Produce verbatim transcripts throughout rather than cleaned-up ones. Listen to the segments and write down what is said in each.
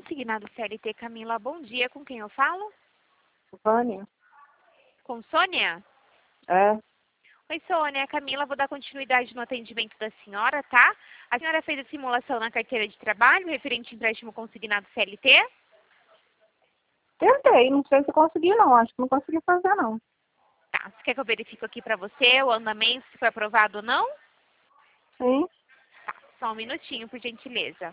Consignado C L T Camila, bom dia. Com quem eu falo? Vânia? Com Sônia? É, Oi, Sônia. Camila, vou dar continuidade no atendimento da senhora, tá? A senhora fez a simulação na carteira de trabalho referente ao empréstimo consignado C L T? tentei, não sei se consegui não, acho que não consegui fazer não. Tá. Você quer que eu verifique aqui pra você o andamento, se foi aprovado ou não? Sim, Tá. Só um minutinho, por gentileza.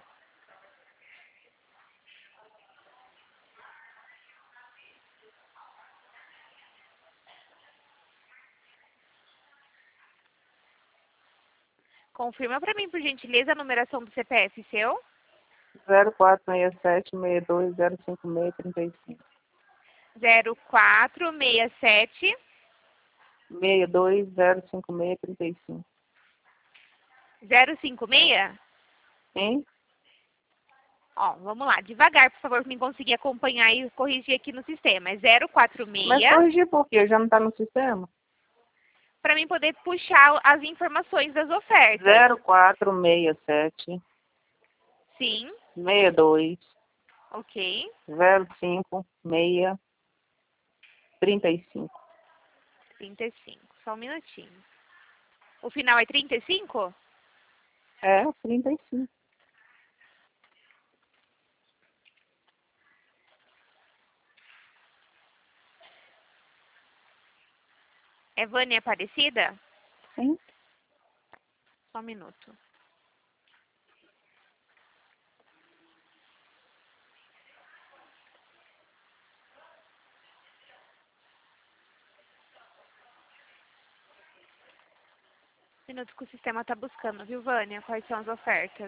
Confirma pra mim, por gentileza, a numeração do C P F seu. zero quatro seis sete, seis dois zero cinco seis, três cinco. zero quatro seis sete seis dois zero cinco seis, três cinco. zero cinco seis. Sim? Ó, vamos lá, devagar, por favor, para mim conseguir acompanhar e corrigir aqui no sistema. É zero quatro Mas seis, corrigir por quê? Já não está no sistema? para mim poder puxar as informações das ofertas. zero quatro seis sete, Sim, seis dois ok. zero cinco seis, três cinco. trinta e cinco, só um minutinho. O final é trinta e cinco? É, trinta e cinco. É Vânia Aparecida? Sim? Só um minuto. Minutos que o sistema está buscando, viu, Vânia? Quais são as ofertas?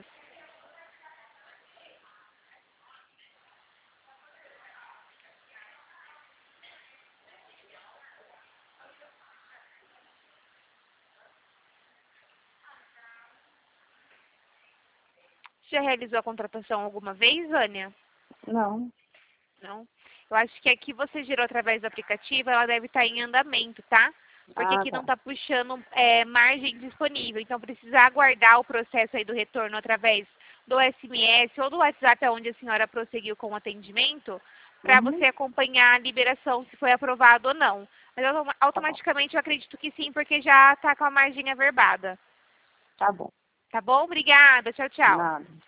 Já realizou a contratação alguma vez, Vânia? Não. Não? Eu acho que aqui você gerou através do aplicativo, ela deve estar em andamento, tá? Porque Ah, aqui não tá. está puxando é, margem disponível. Então, precisa aguardar o processo aí do retorno através do S M S ou do WhatsApp, onde a senhora prosseguiu com o atendimento, para Uhum. você acompanhar a liberação, se foi aprovado ou não. Mas autom- Tá bom. automaticamente eu acredito que sim, porque já está com a margem averbada. Tá bom. Tá bom? Obrigada. Tchau, tchau. Nada.